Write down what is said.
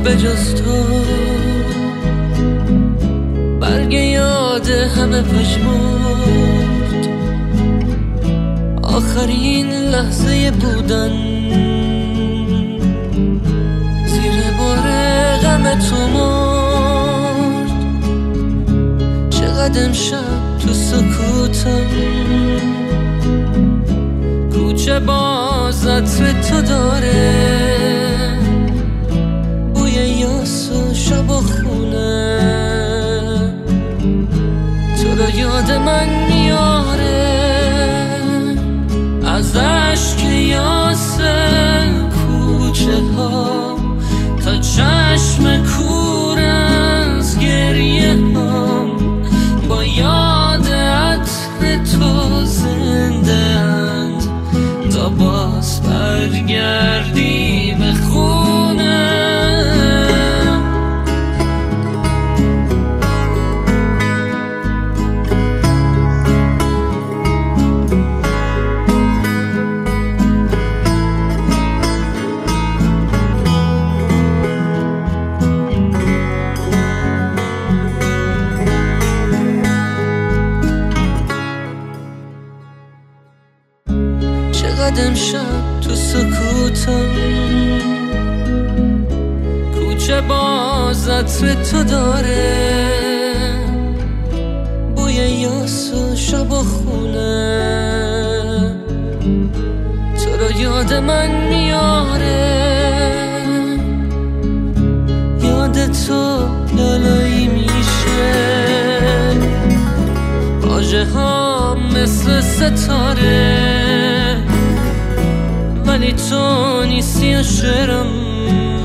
به جز تو، برگ یاد همه پژمرد، آخرین لحظه بودن زیر بار غم تو مرد. چقدر امشب تو سکوتم، کوچه باز عطر تو داره، بوی یاس و شب و خونه، تو رو یاد من میاره. از عشق یاس کوچه ها تا چشم کور از گریه هم، با یاد عطر تو زنده اند تا باز برگردی به خونه. چقدر امشب تو سکوتم، کوچه باز عطر تو داره، بوی یاس و شب و خونه، تو رو یاد من میاره. یاد تو لالایی میشه، واژه ها مثل ستاره، ولی تو نیستی شعرم.